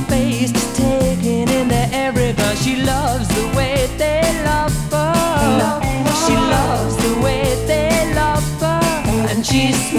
face, taking in the air because she loves the way they love her. She loves the way they love her, and she's